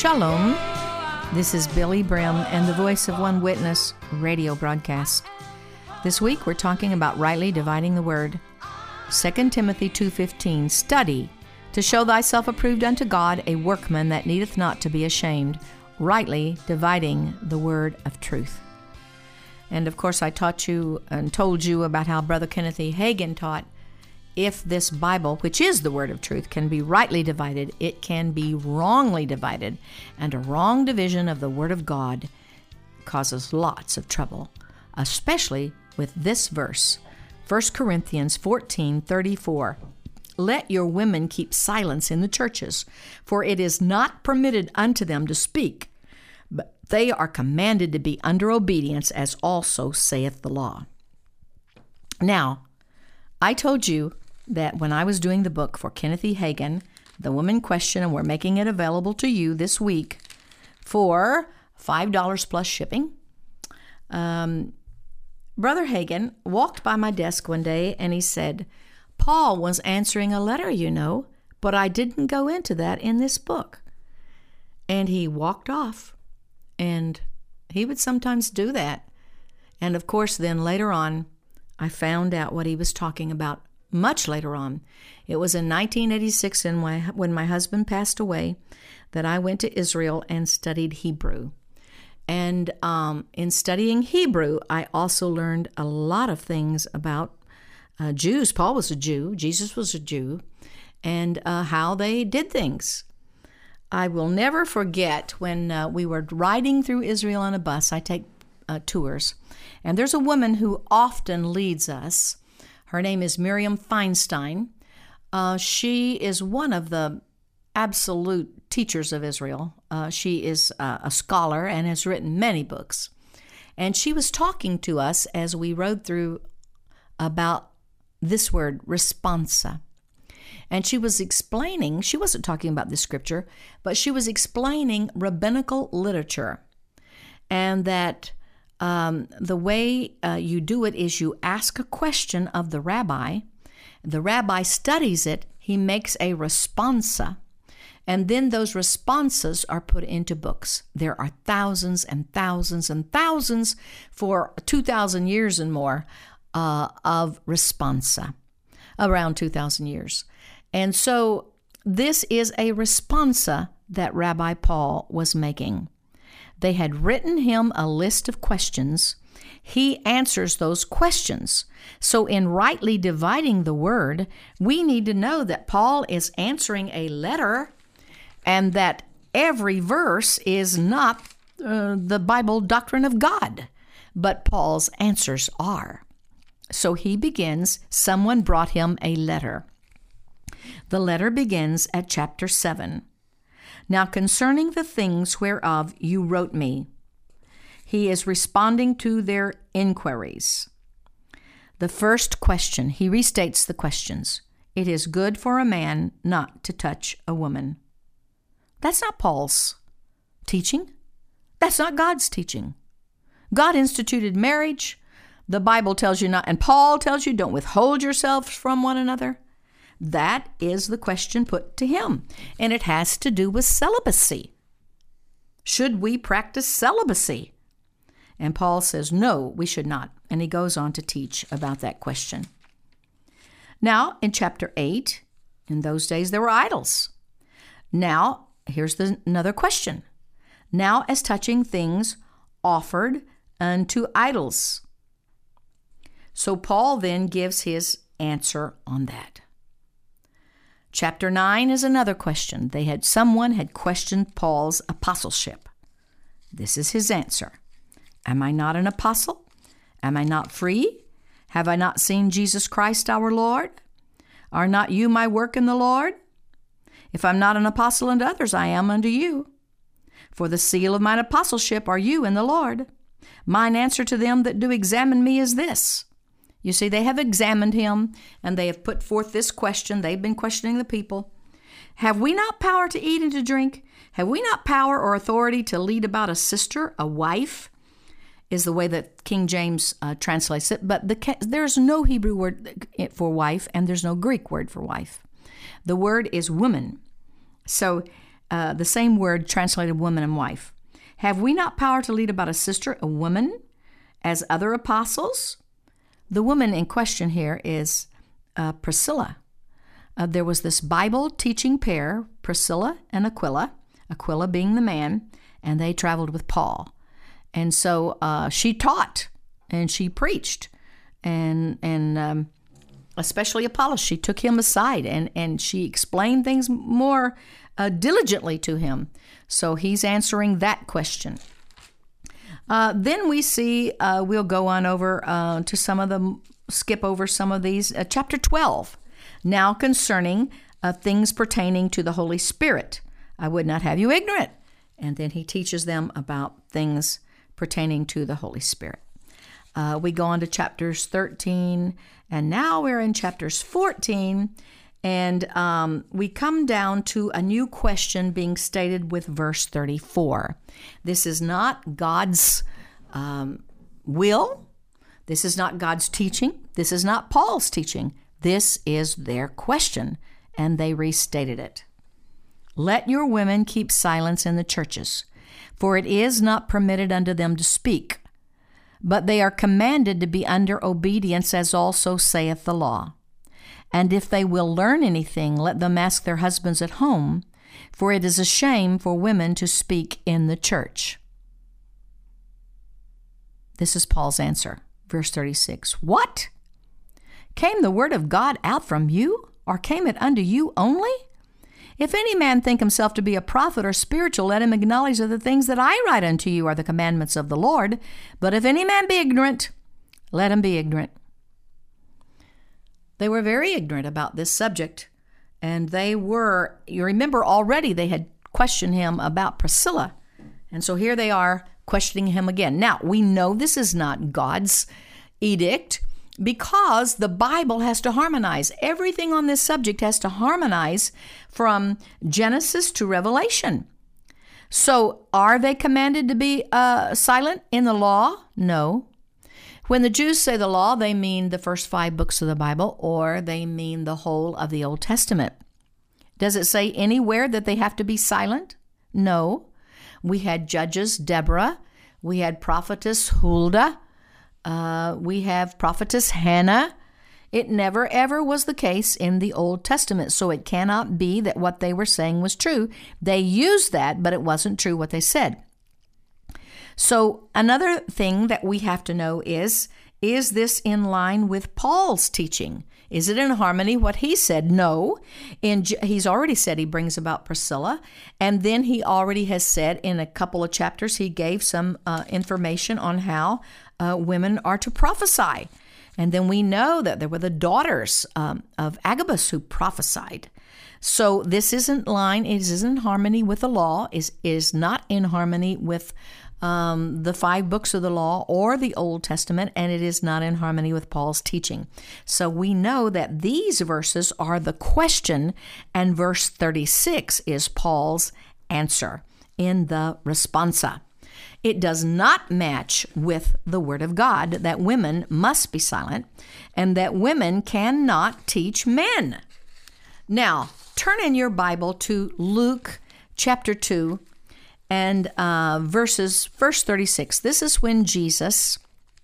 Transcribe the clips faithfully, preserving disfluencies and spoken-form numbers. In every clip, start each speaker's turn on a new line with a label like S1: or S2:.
S1: Shalom. This is Billy Brim and the Voice of One Witness radio broadcast. This week we're talking about rightly dividing the word. Second Timothy two fifteen, study to show thyself approved unto God, a workman that needeth not to be ashamed, rightly dividing the word of truth. And of course I taught you and told you about how Brother Kenneth E. Hagin taught, if this Bible, which is the word of truth, can be rightly divided, it can be wrongly divided. And a wrong division of the word of God causes lots of trouble, especially with this verse, First Corinthians fourteen thirty-four. Let your women keep silence in the churches, for it is not permitted unto them to speak, but they are commanded to be under obedience, as also saith the law. Now, I told you that when I was doing the book for Kenneth E. Hagin, The Woman Question, and we're making it available to you this week for five dollars plus shipping, um, Brother Hagin walked by my desk one day and he said, Paul was answering a letter, you know, but I didn't go into that in this book. And he walked off, and he would sometimes do that. And of course, then later on, I found out what he was talking about much later on. It was in nineteen eighty-six, in my, when my husband passed away, that I went to Israel and studied Hebrew. And um, in studying Hebrew, I also learned a lot of things about uh, Jews. Paul was a Jew, Jesus was a Jew, and uh, how they did things. I will never forget when uh, we were riding through Israel on a bus. I take uh, tours, and there's a woman who often leads us. Her name is Miriam Feinstein. Uh, she is one of the absolute teachers of Israel. Uh, she is uh, a scholar and has written many books. And she was talking to us as we rode through about this word, responsa. And she was explaining, she wasn't talking about the scripture, but she was explaining rabbinical literature. And that Um, the way uh, you do it is you ask a question of the rabbi. The rabbi studies it. He makes a responsa. And then those responses are put into books. There are thousands and thousands and thousands for two thousand years and more uh, of responsa, around two thousand years. And so this is a responsa that Rabbi Paul was making. They had written him a list of questions. He answers those questions. So in rightly dividing the word, we need to know that Paul is answering a letter and that every verse is not uh, the Bible doctrine of God, but Paul's answers are. So he begins, someone brought him a letter. The letter begins at chapter seven. Now concerning the things whereof you wrote me, he is responding to their inquiries. The first question, he restates the questions. It is good for a man not to touch a woman. That's not Paul's teaching. That's not God's teaching. God instituted marriage. The Bible tells you not, and Paul tells you don't withhold yourselves from one another. That is the question put to him, and it has to do with celibacy. Should we practice celibacy? And Paul says, no, we should not. And he goes on to teach about that question. Now, in chapter eight, in those days there were idols. Now, here's the, another question. Now, as touching things offered unto idols. So Paul then gives his answer on that. Chapter nine is another question. They had someone had questioned Paul's apostleship. This is his answer. Am I not an apostle? Am I not free? Have I not seen Jesus Christ our Lord? Are not you my work in the Lord? If I'm not an apostle unto others, I am unto you. For the seal of mine apostleship are you in the Lord. Mine answer to them that do examine me is this. You see, they have examined him, and they have put forth this question. They've been questioning the people. Have we not power to eat and to drink? Have we not power or authority to lead about a sister, a wife? Is the way that King James uh, translates it. But the, there's no Hebrew word for wife, and there's no Greek word for wife. The word is woman. So uh, the same word translated woman and wife. Have we not power to lead about a sister, a woman, as other apostles? The woman in question here is uh, Priscilla. Uh, there was this Bible teaching pair, Priscilla and Aquila, Aquila being the man, and they traveled with Paul. And so uh, she taught and she preached, and and um, especially Apollos, she took him aside and, and she explained things more uh, diligently to him. So he's answering that question. Uh, then we see, uh, we'll go on over uh, to some of them, skip over some of these. Uh, chapter twelve, now concerning uh, things pertaining to the Holy Spirit. I would not have you ignorant. And then he teaches them about things pertaining to the Holy Spirit. Uh, we go on to chapters thirteen, and now we're in chapters fourteen, and um, we come down to a new question being stated with verse thirty-four. This is not God's um, will. This is not God's teaching. This is not Paul's teaching. This is their question, and they restated it. Let your women keep silence in the churches, for it is not permitted unto them to speak, but they are commanded to be under obedience, as also saith the law. And if they will learn anything, let them ask their husbands at home, for it is a shame for women to speak in the church. This is Paul's answer, verse thirty-six. What? Came the word of God out from you, or came it unto you only? If any man think himself to be a prophet or spiritual, let him acknowledge that the things that I write unto you are the commandments of the Lord. But if any man be ignorant, let him be ignorant. They were very ignorant about this subject, and they were, you remember already they had questioned him about Priscilla, and so here they are questioning him again. Now, we know this is not God's edict, because the Bible has to harmonize. Everything on this subject has to harmonize from Genesis to Revelation. So are they commanded to be uh, silent in the law? No. When the Jews say the law, they mean the first five books of the Bible, or they mean the whole of the Old Testament. Does it say anywhere that they have to be silent? No. We had judges Deborah. We had prophetess Huldah. Uh, we have prophetess Hannah. It never, ever was the case in the Old Testament, so it cannot be that what they were saying was true. They used that, but it wasn't true what they said. So another thing that we have to know is, is this in line with Paul's teaching? Is it in harmony what he said? No. In, he's already said he brings about Priscilla, and then he already has said in a couple of chapters, he gave some uh, information on how uh, women are to prophesy. And then we know that there were the daughters um, of Agabus who prophesied. So this isn't line, it is in harmony with the law, is is not in harmony with um, the five books of the law or the Old Testament, and it is not in harmony with Paul's teaching. So we know that these verses are the question, and verse thirty-six is Paul's answer in the responsa. It does not match with the Word of God that women must be silent and that women cannot teach men. Now, turn in your Bible to Luke chapter two and uh, verses, verse thirty-six. This is when Jesus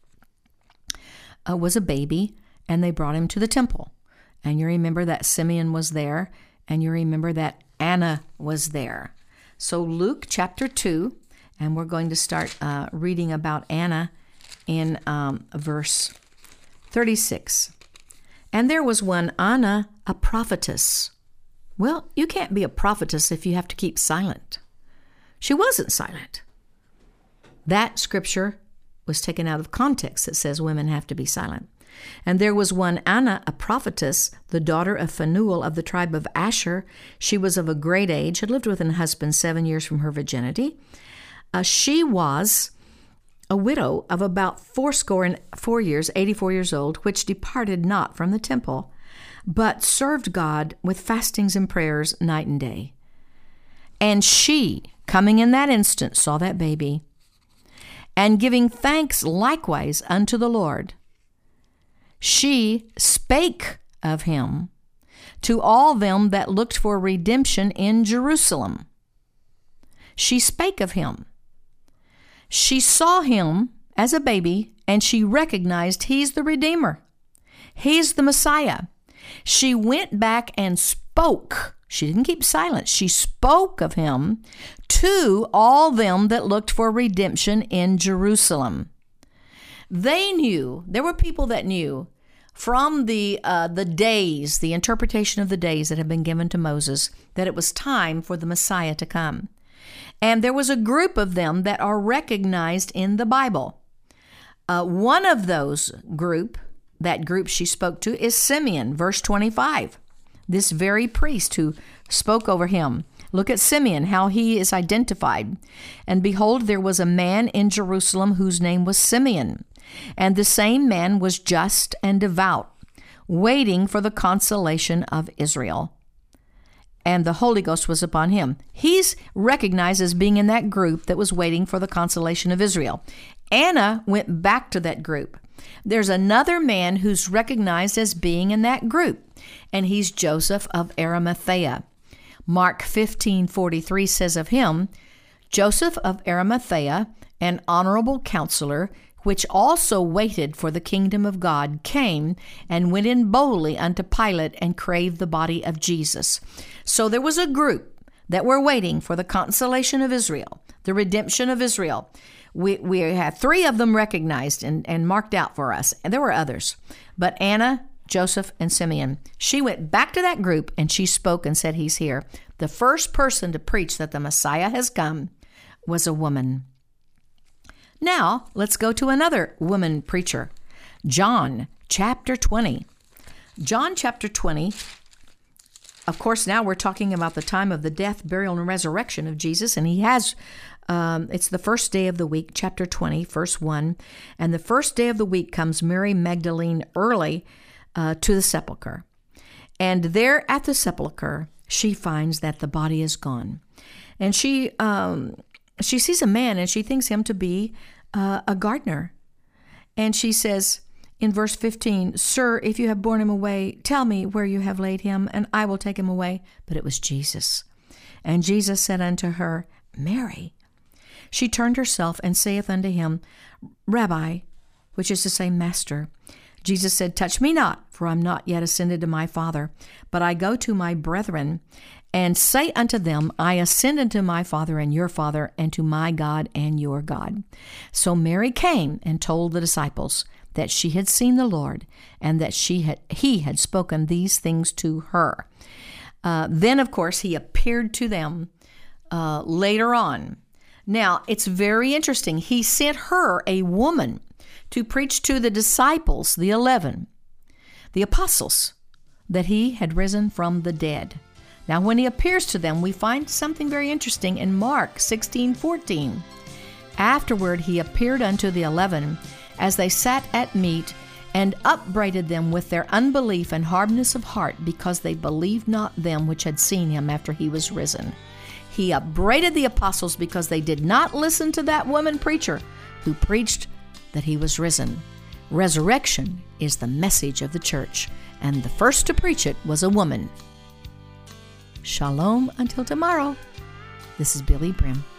S1: uh, was a baby and they brought him to the temple. And you remember that Simeon was there, and you remember that Anna was there. So Luke chapter two, and we're going to start uh, reading about Anna in um, verse thirty-six. And there was one Anna, a prophetess. Well, you can't be a prophetess if you have to keep silent. She wasn't silent. That scripture was taken out of context that says women have to be silent. And there was one Anna, a prophetess, the daughter of Phanuel of the tribe of Asher. She was of a great age, had lived with an husband seven years from her virginity. Uh, she was a widow of about fourscore and four years, eighty-four years old, which departed not from the temple, but served God with fastings and prayers night and day. And she, coming in that instant, saw that baby, and giving thanks likewise unto the Lord, she spake of him to all them that looked for redemption in Jerusalem. she spake of him. She saw him as a baby, and she recognized he's the Redeemer. He's the Messiah. She went back and spoke. She didn't keep silent. She spoke of him to all them that looked for redemption in Jerusalem. They knew, there were people that knew from the uh, the days, the interpretation of the days that had been given to Moses, that it was time for the Messiah to come. And there was a group of them that are recognized in the Bible. Uh, one of those group, that group she spoke to, is Simeon, verse twenty-five. This very priest who spoke over him. Look at Simeon, how he is identified. And behold, there was a man in Jerusalem whose name was Simeon. And the same man was just and devout, waiting for the consolation of Israel. And the Holy Ghost was upon him. He's recognized as being in that group that was waiting for the consolation of Israel. Anna went back to that group. There's another man who's recognized as being in that group, and he's Joseph of Arimathea. Mark fifteen forty-three says of him, Joseph of Arimathea, an honorable counselor, which also waited for the kingdom of God, came and went in boldly unto Pilate and craved the body of Jesus. So there was a group that were waiting for the consolation of Israel, the redemption of Israel. We we have three of them recognized and, and marked out for us. And there were others. But Anna, Joseph, and Simeon, she went back to that group and she spoke and said, he's here. The first person to preach that the Messiah has come was a woman. Now, let's go to another woman preacher, John chapter twenty. John chapter twenty, of course, now we're talking about the time of the death, burial, and resurrection of Jesus, and he has, um, it's the first day of the week, chapter twenty, verse one, and the first day of the week comes Mary Magdalene early uh, to the sepulchre, and there at the sepulchre, she finds that the body is gone, and she um, she sees a man, and she thinks him to be uh, a gardener, and she says in verse fifteen, Sir, if you have borne him away, tell me where you have laid him, and I will take him away. But it was Jesus. And Jesus said unto her, Mary. She turned herself and saith unto him, Rabbi, which is to say, Master. Jesus said, Touch me not, for I am not yet ascended to my Father, but I go to my brethren, and say unto them, I ascend unto my Father and your Father, and to my God and your God. So Mary came and told the disciples that she had seen the Lord, and that she had he had spoken these things to her. Uh, then, of course, he appeared to them uh, later on. Now, it's very interesting. He sent her, a woman, to preach to the disciples, the eleven, the apostles, that he had risen from the dead. Now, when he appears to them, we find something very interesting in Mark sixteen fourteen. Afterward, he appeared unto the eleven as they sat at meat, and upbraided them with their unbelief and hardness of heart, because they believed not them which had seen him after he was risen. He upbraided the apostles because they did not listen to that woman preacher who preached that he was risen. Resurrection is the message of the church, and the first to preach it was a woman. Shalom until tomorrow. This is Billy Brim.